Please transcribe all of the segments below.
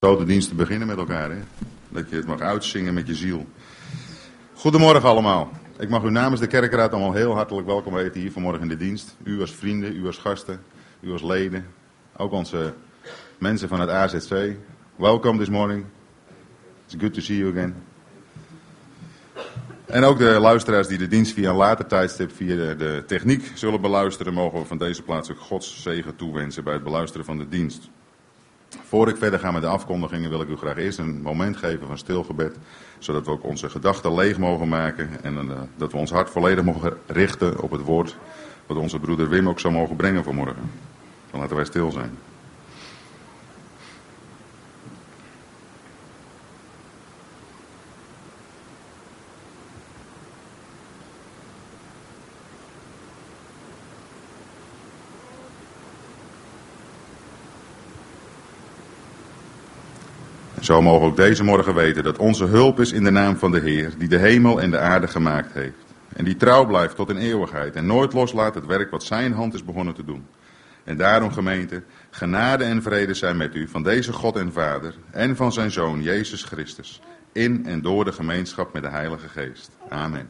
Grote dienst te beginnen met elkaar, hè? Dat je het mag uitzingen met je ziel. Goedemorgen allemaal. Ik mag u namens de kerkraad allemaal heel hartelijk welkom heten hier vanmorgen in de dienst. U als vrienden, u als gasten, u als leden. Ook onze mensen van het AZC. Welcome this morning. It's good to see you again. En ook de luisteraars die de dienst via een later tijdstip via de techniek zullen beluisteren, mogen we van deze plaats ook Gods zegen toewensen bij het beluisteren van de dienst. Voor ik verder ga met de afkondigingen wil ik u graag eerst een moment geven van stilgebed, zodat we ook onze gedachten leeg mogen maken en dat we ons hart volledig mogen richten op het woord wat onze broeder Wim ook zou mogen brengen vanmorgen. Dan laten wij stil zijn. Zo mogen we ook deze morgen weten dat onze hulp is in de naam van de Heer, die de hemel en de aarde gemaakt heeft. En die trouw blijft tot in eeuwigheid en nooit loslaat het werk wat zijn hand is begonnen te doen. En daarom, gemeente, genade en vrede zijn met u van deze God en Vader en van zijn Zoon Jezus Christus, in en door de gemeenschap met de Heilige Geest. Amen.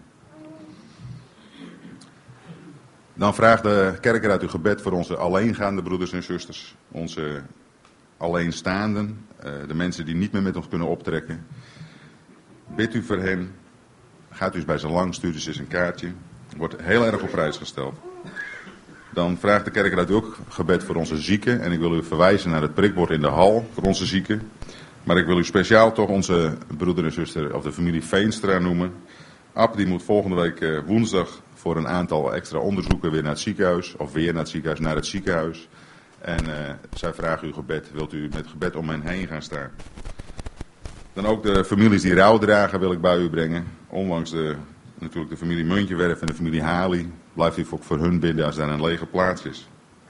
Dan vraagt de kerkraad uw gebed voor onze alleengaande broeders en zusters, onze alleenstaanden, de mensen die niet meer met ons kunnen optrekken. Bid u voor hen. Gaat u eens bij ze lang, stuurt u eens een kaartje. Wordt heel erg op prijs gesteld. Dan vraagt de kerkraad ook gebed voor onze zieken. En ik wil u verwijzen naar het prikbord in de hal voor onze zieken. Maar ik wil u speciaal toch onze broeder en zuster of de familie Veenstra noemen. Ab die moet volgende week woensdag voor een aantal extra onderzoeken weer naar het ziekenhuis. Of weer naar het ziekenhuis, naar het ziekenhuis. En zij vragen uw gebed. Wilt u met gebed om hen heen gaan staan? Dan ook de families die rouw dragen wil ik bij u brengen. Ondanks natuurlijk de familie Muntjewerf en de familie Hali. Blijft u ook voor hun bidden als daar een lege plaats is.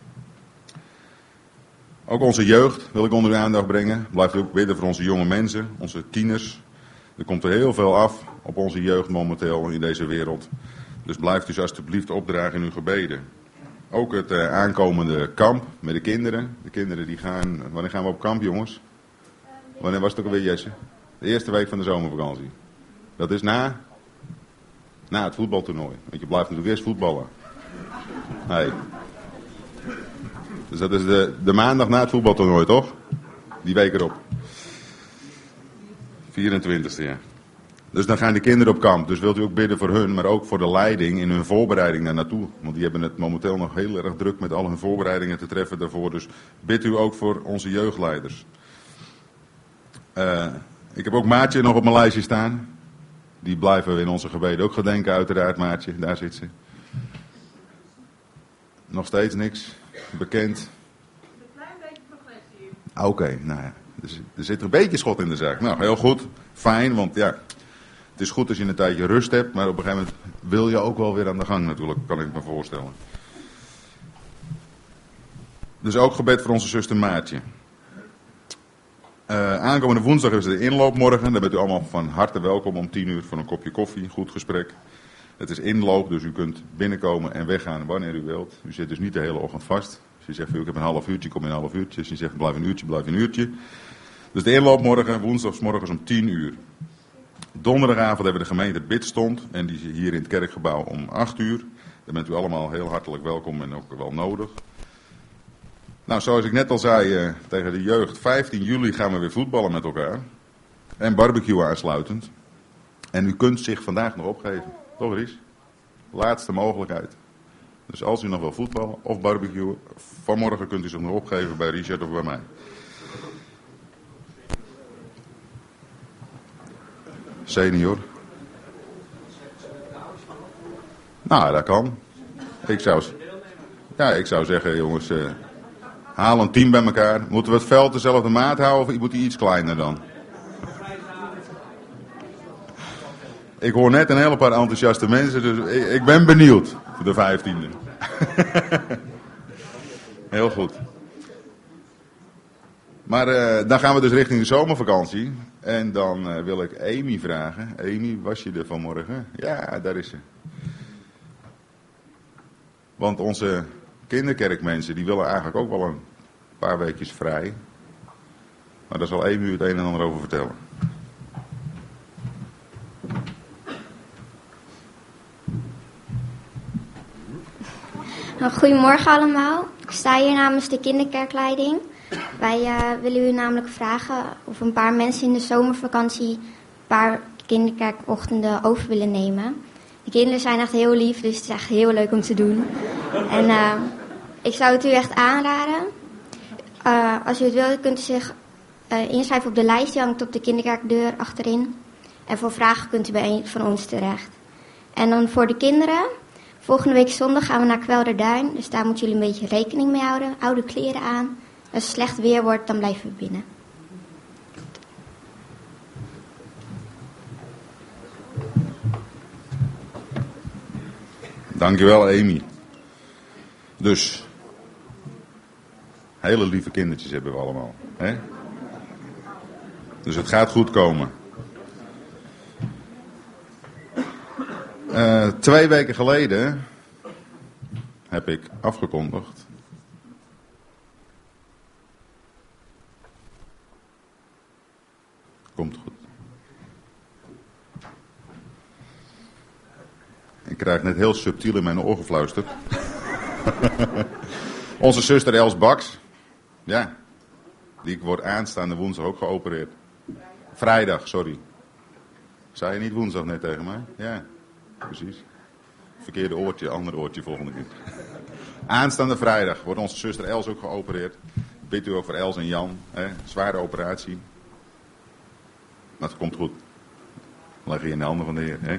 Ook onze jeugd wil ik onder uw aandacht brengen. Blijft u ook bidden voor onze jonge mensen, onze tieners. Er komt er heel veel af op onze jeugd momenteel in deze wereld. Dus blijft u ze alsjeblieft opdragen in uw gebeden. Ook het aankomende kamp met de kinderen. De kinderen die gaan... Wanneer gaan we op kamp, jongens? Wanneer was het ook alweer, Jesse? De eerste week van de zomervakantie. Dat is na het voetbaltoernooi. Want je blijft natuurlijk eerst voetballen. Hey. Dus dat is de maandag na het voetbaltoernooi, toch? Die week erop. 24e, ja. Dus dan gaan de kinderen op kamp. Dus wilt u ook bidden voor hun, maar ook voor de leiding in hun voorbereiding daar naartoe. Want die hebben het momenteel nog heel erg druk met al hun voorbereidingen te treffen daarvoor. Dus bid u ook voor onze jeugdleiders. Ik heb ook Maartje nog op mijn lijstje staan. Die blijven we in onze gebeden ook gedenken, uiteraard. Maartje, daar zit ze. Nog steeds niks bekend. Een klein beetje progressie. Oké, nou ja. Dus er zit een beetje schot in de zaak. Nou, heel goed. Fijn, want ja... Het is goed als je een tijdje rust hebt, maar op een gegeven moment wil je ook wel weer aan de gang natuurlijk, kan ik me voorstellen. Dus ook gebed voor onze zuster Maartje. Aankomende woensdag is de inloopmorgen. Daar bent u allemaal van harte welkom om 10 uur voor een kopje koffie, goed gesprek. Het is inloop, dus u kunt binnenkomen en weggaan wanneer u wilt. U zit dus niet de hele ochtend vast. Als je zegt, ik heb een half uurtje, kom in een half uurtje. Als je zegt, blijf een uurtje. Dus de inloopmorgen, woensdagsmorgens om 10 uur. Donderdagavond hebben we de gemeente bidstond en die is hier in het kerkgebouw om 8 uur. Daar bent u allemaal heel hartelijk welkom en ook wel nodig. Nou, zoals ik net al zei tegen de jeugd, 15 juli gaan we weer voetballen met elkaar. En barbecue aansluitend. En u kunt zich vandaag nog opgeven. Toch, Ries? Laatste mogelijkheid. Dus als u nog wil voetballen of barbecue, vanmorgen kunt u zich nog opgeven bij Richard of bij mij. Senior. Nou, dat kan. Ik zou zeggen, jongens, haal een team bij elkaar. Moeten we het veld dezelfde maat houden of moet die iets kleiner dan? Ik hoor net een hele paar enthousiaste mensen, dus ik ben benieuwd voor de 15e. Heel goed. Maar dan gaan we dus richting de zomervakantie. En dan wil ik Amy vragen. Amy, was je er vanmorgen? Ja, daar is ze. Want onze kinderkerkmensen, die willen eigenlijk ook wel een paar weekjes vrij. Maar daar zal Amy u het een en ander over vertellen. Goedemorgen allemaal. Ik sta hier namens de kinderkerkleiding. Wij willen u namelijk vragen of een paar mensen in de zomervakantie een paar kinderkerkochtenden over willen nemen. De kinderen zijn echt heel lief, dus het is echt heel leuk om te doen. En ik zou het u echt aanraden. Als u het wilt, kunt u zich inschrijven op de lijst. Die hangt op de kinderkerkdeur achterin. En voor vragen kunt u bij een van ons terecht. En dan voor de kinderen. Volgende week zondag gaan we naar Kwelderduin. Dus daar moeten jullie een beetje rekening mee houden. Oude kleren aan. Als het slecht weer wordt, dan blijven we binnen. Dankjewel, Amy. Dus, hele lieve kindertjes hebben we allemaal. Hè? Dus het gaat goed komen. 2 weken geleden heb ik afgekondigd. Komt goed. Ik krijg net heel subtiel in mijn oor gefluisterd. Onze zuster Els Baks. Ja. Die wordt aanstaande woensdag ook geopereerd. Vrijdag, sorry. Zei je niet woensdag net tegen mij? Ja, precies. Verkeerde oortje, ander oortje volgende keer. Aanstaande vrijdag wordt onze zuster Els ook geopereerd. Bidt u ook voor Els en Jan. Hè? Zware operatie. Maar het komt goed. Leg je in de handen van de Heer. Hè?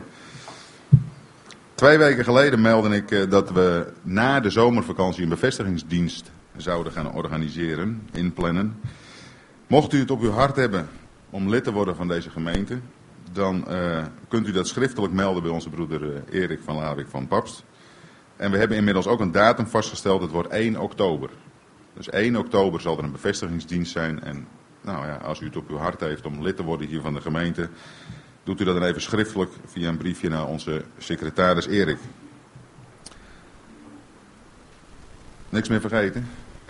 2 weken geleden meldde ik dat we na de zomervakantie een bevestigingsdienst zouden gaan organiseren, inplannen. Mocht u het op uw hart hebben om lid te worden van deze gemeente, dan kunt u dat schriftelijk melden bij onze broeder Erik van Lavik van Papst. En we hebben inmiddels ook een datum vastgesteld, het wordt 1 oktober. Dus 1 oktober zal er een bevestigingsdienst zijn. En nou ja, als u het op uw hart heeft om lid te worden hier van de gemeente, doet u dat dan even schriftelijk via een briefje naar onze secretaris Erik. Niks meer vergeten?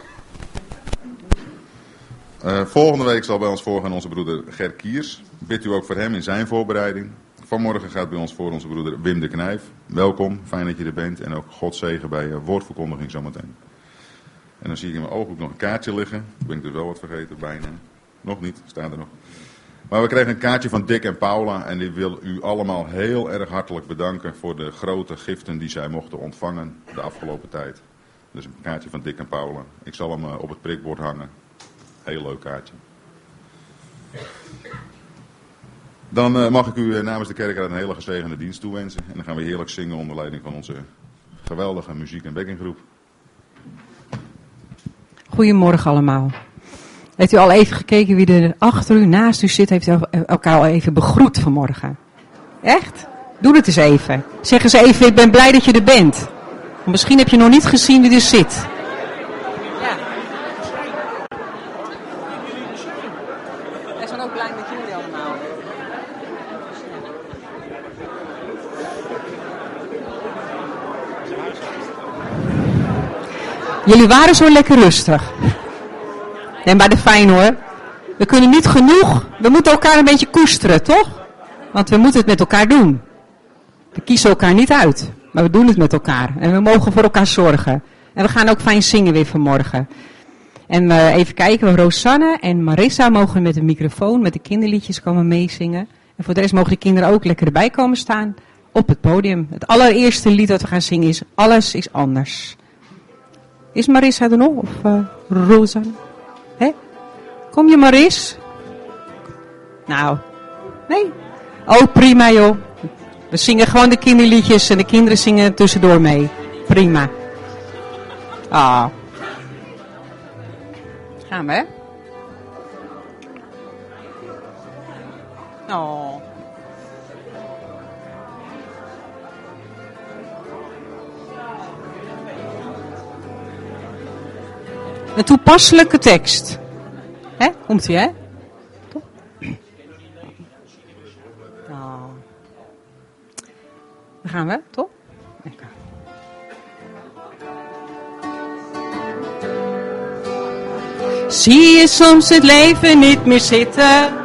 Volgende week zal bij ons voorgaan onze broeder Ger Kiers. Bidt u ook voor hem in zijn voorbereiding. Vanmorgen gaat bij ons voor onze broeder Wim de Knijf. Welkom, fijn dat je er bent. En ook God zegen bij woordverkondiging zometeen. En dan zie ik in mijn ooghoek nog een kaartje liggen. Ben ik dus wel wat vergeten, bijna. Nog niet, staat er nog. Maar we kregen een kaartje van Dick en Paula. En die wil u allemaal heel erg hartelijk bedanken voor de grote giften die zij mochten ontvangen de afgelopen tijd. Dus een kaartje van Dick en Paula. Ik zal hem op het prikbord hangen. Heel leuk kaartje. Dan mag ik u namens de kerkraad een hele gezegende dienst toewensen. En dan gaan we heerlijk zingen onder leiding van onze geweldige muziek- en backinggroep. Goedemorgen allemaal. Heeft u al even gekeken wie er achter u, naast u zit? Heeft u elkaar al even begroet vanmorgen? Echt? Doe het eens even. Zeg eens even, ik ben blij dat je er bent. Want misschien heb je nog niet gezien wie er zit. Ja. Wij zijn ook blij met jullie allemaal. Jullie waren zo lekker rustig. Nee, maar de fijn hoor. We kunnen niet genoeg. We moeten elkaar een beetje koesteren, toch? Want we moeten het met elkaar doen. We kiezen elkaar niet uit. Maar we doen het met elkaar. En we mogen voor elkaar zorgen. En we gaan ook fijn zingen weer vanmorgen. En even kijken. Rosanne en Marissa mogen met de microfoon, met de kinderliedjes komen meezingen. En voor de rest mogen de kinderen ook lekker erbij komen staan op het podium. Het allereerste lied dat we gaan zingen is Alles is anders. Is Marissa er nog? Of Rosanne? Hè? Kom je Maris? Nou, nee? Oh, prima joh. We zingen gewoon de kinderliedjes en de kinderen zingen tussendoor mee. Prima. Ah. Gaan we, hè? Oh. Een toepasselijke tekst. Hè? Komt-ie, hè? Toch? Oh. Daar gaan we, toch? Okay. zie je soms het leven niet meer zitten.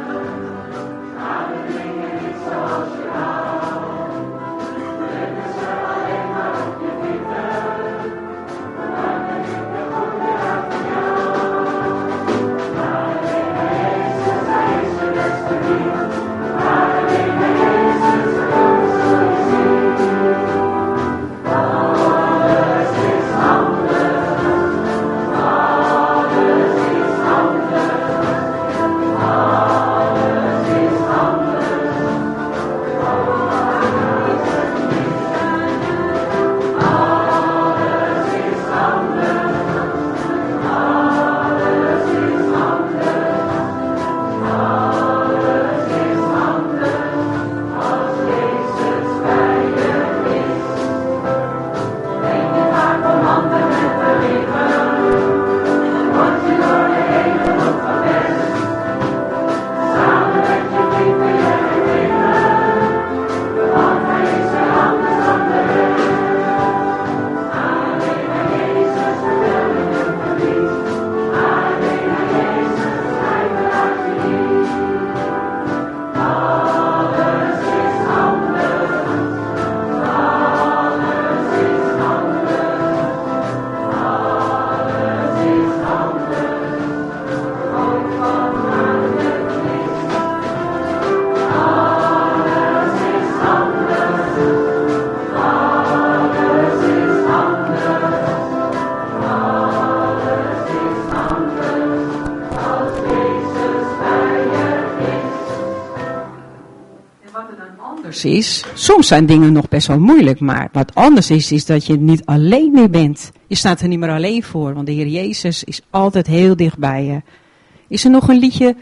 Is, soms zijn dingen nog best wel moeilijk, maar wat anders is dat je niet alleen meer bent. Je staat er niet meer alleen voor, want de Heer Jezus is altijd heel dichtbij je. Is er nog een liedje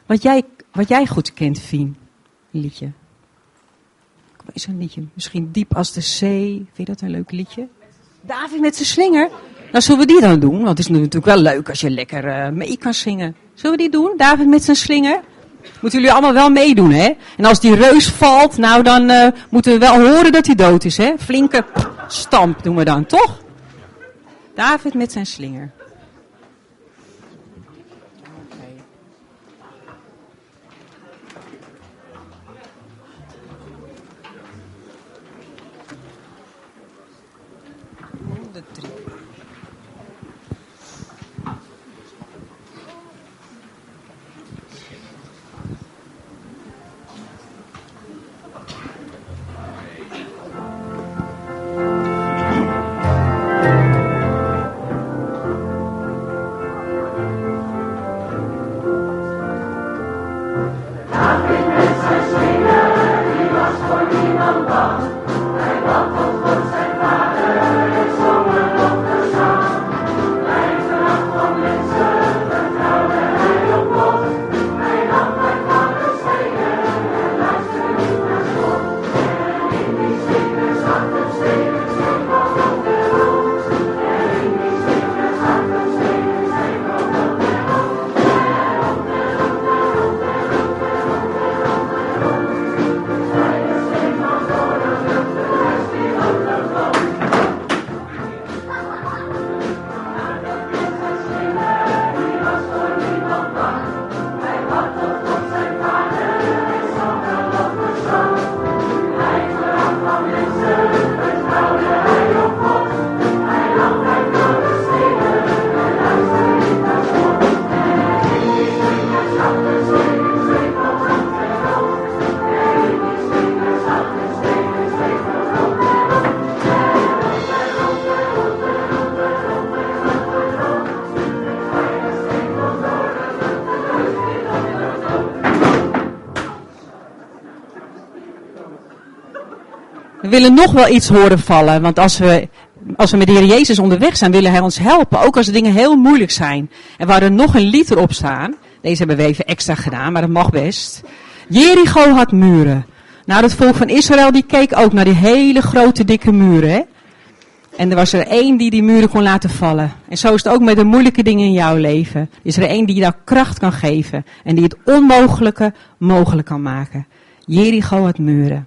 wat jij goed kent, Fien? Een liedje. Is er een liedje? Misschien Diep als de zee. Vind je dat een leuk liedje? David met zijn slinger. Nou, zullen we die dan doen? Want het is natuurlijk wel leuk als je lekker mee kan zingen. Zullen we die doen? David met zijn slinger? Moeten jullie allemaal wel meedoen, hè? En als die reus valt, nou dan moeten we wel horen dat hij dood is, hè? Flinke stamp doen we dan, toch? David met zijn slinger. We willen nog wel iets horen vallen, want als we met de Heer Jezus onderweg zijn, willen Hij ons helpen. Ook als de dingen heel moeilijk zijn. En waar er nog een lied erop staan, deze hebben we even extra gedaan, maar dat mag best. Jericho had muren. Nou, het volk van Israël die keek ook naar die hele grote dikke muren. Hè? En er was er één die muren kon laten vallen. En zo is het ook met de moeilijke dingen in jouw leven. Is er één die jou kracht kan geven en die het onmogelijke mogelijk kan maken. Jericho had muren.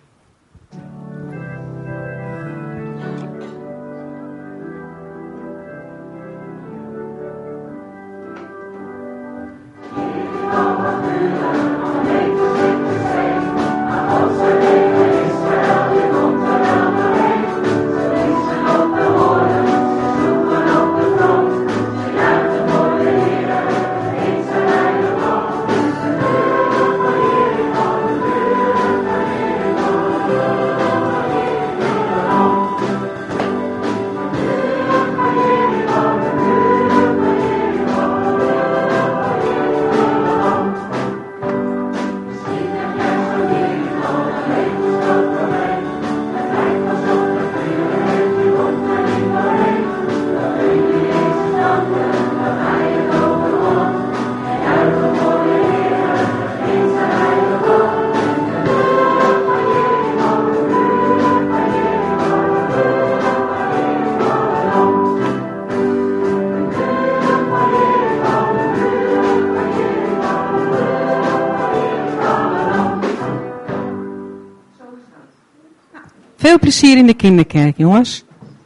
plezier in de kinderkerk, jongens.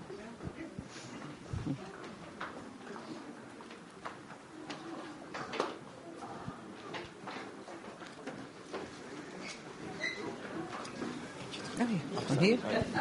Hier.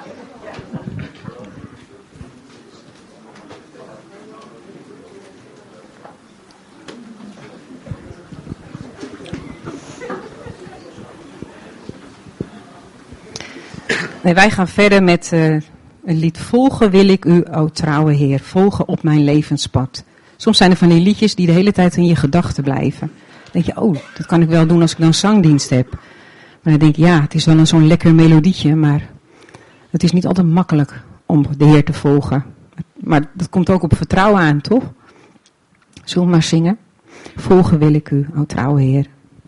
Nee, wij gaan verder met een lied. Volgen wil ik u, o trouwe Heer. Volgen op mijn levenspad. Soms zijn er van die liedjes die de hele tijd in je gedachten blijven. Dan denk je, oh, dat kan ik wel doen als ik dan zangdienst heb. Maar dan denk ik, ja, het is wel zo'n lekker melodietje, maar het is niet altijd makkelijk om de Heer te volgen. Maar dat komt ook op vertrouwen aan, toch? Zullen we maar zingen? Volgen wil ik u, o trouwe Heer.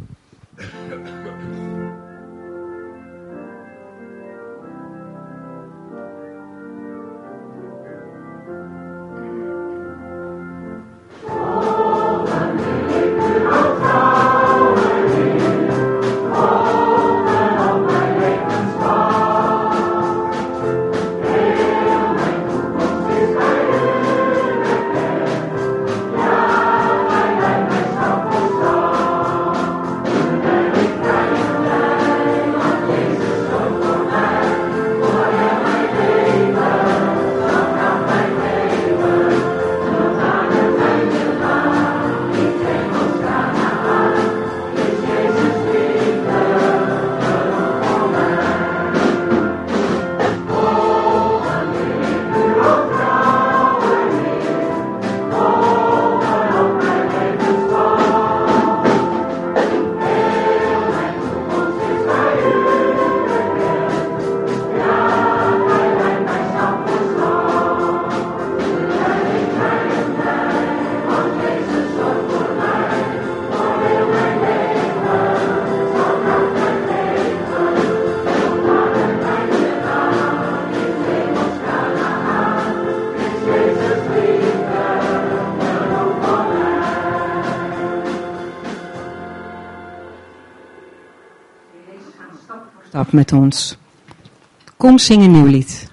Stap met ons. Kom, zing een nieuw lied.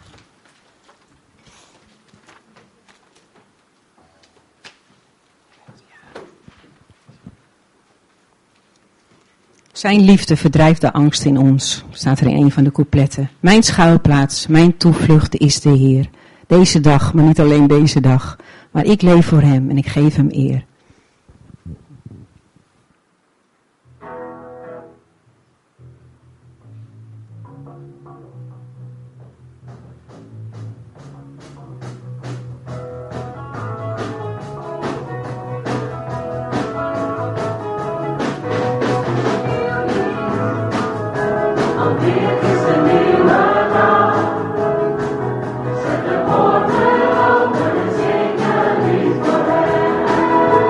Zijn liefde verdrijft de angst in ons, staat er in een van de coupletten. Mijn schuilplaats, mijn toevlucht is de Heer. Deze dag, maar niet alleen deze dag. Maar ik leef voor hem en ik geef hem eer. Zet de poorten open en zing een lied voor hem.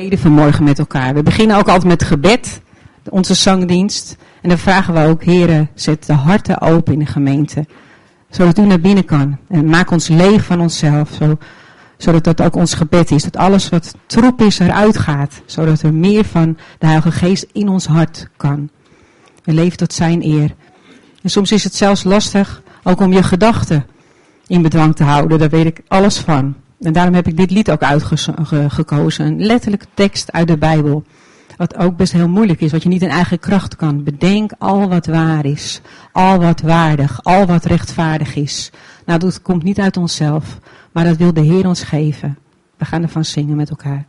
beden vanmorgen met elkaar. We beginnen ook altijd met gebed, onze zangdienst. En dan vragen we ook, Heere, zet de harten open in de gemeente. Zodat u naar binnen kan. En maak ons leeg van onszelf. Zodat dat ook ons gebed is. Dat alles wat troep is eruit gaat. Zodat er meer van de Heilige Geest in ons hart kan. En leven tot zijn eer. En soms is het zelfs lastig ook om je gedachten in bedwang te houden. Daar weet ik alles van. En daarom heb ik dit lied ook uitgekozen. Een letterlijke tekst uit de Bijbel. Wat ook best heel moeilijk is. Wat je niet in eigen kracht kan. Bedenk al wat waar is. Al wat waardig. Al wat rechtvaardig is. Nou, dat komt niet uit onszelf. Maar dat wil de Heer ons geven. We gaan ervan zingen met elkaar.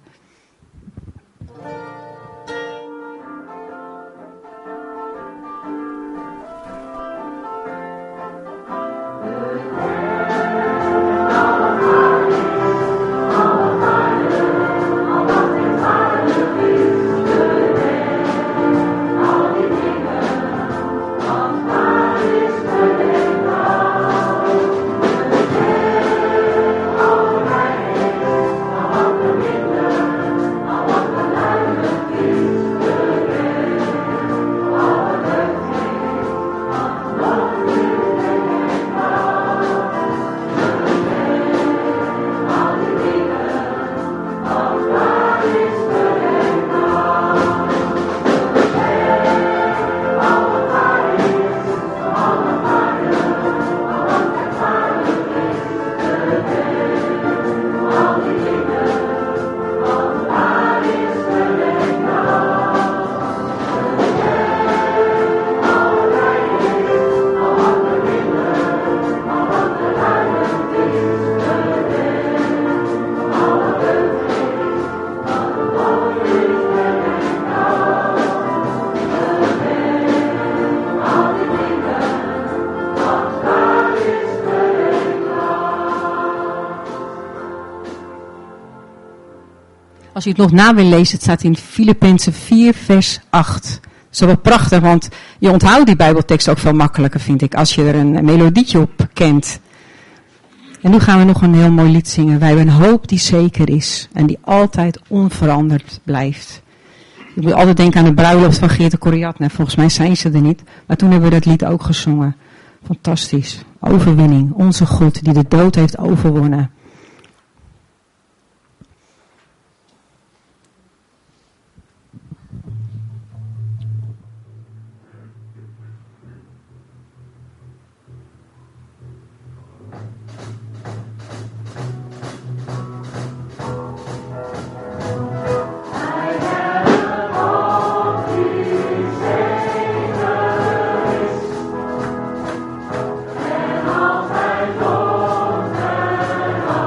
Als je het nog na wil lezen, het staat in Filippenzen 4 vers 8. Dat is wel prachtig, want je onthoudt die Bijbeltekst ook veel makkelijker, vind ik, als je er een melodietje op kent. En nu gaan we nog een heel mooi lied zingen. Wij hebben een hoop die zeker is en die altijd onveranderd blijft. Ik moet altijd denken aan de bruiloft van Geert de Coriatne. Volgens mij zijn ze er niet, maar toen hebben we dat lied ook gezongen. Fantastisch. Overwinning, onze God die de dood heeft overwonnen. Altijd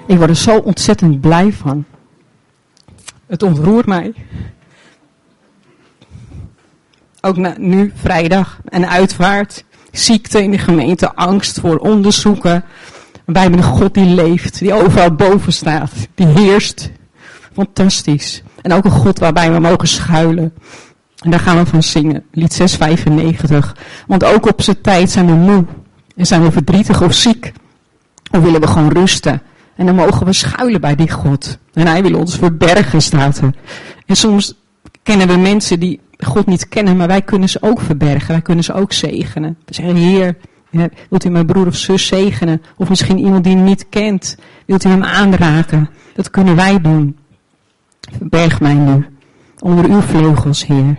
Ik word er zo ontzettend blij van. Het ontroert mij. Ook nu, vrijdag, een uitvaart. Ziekte in de gemeente, angst voor onderzoeken. Wij hebben een God die leeft, die overal boven staat. Die heerst. Fantastisch. En ook een God waarbij we mogen schuilen. En daar gaan we van zingen. Lied 695. Want ook op zijn tijd zijn we moe. En zijn we verdrietig of ziek. Of willen we gewoon rusten. En dan mogen we schuilen bij die God. En hij wil ons verbergen, staat er. En soms kennen we mensen die God niet kennen, maar wij kunnen ze ook verbergen. Wij kunnen ze ook zegenen. We zeggen, Heer, wilt u mijn broer of zus zegenen? Of misschien iemand die u niet kent. Wilt u hem aanraken? Dat kunnen wij doen. Verberg mij nu. Onder uw vleugels, Heer.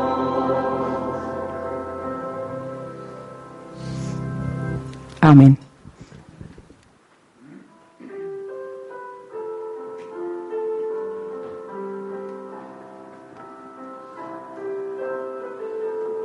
Amen.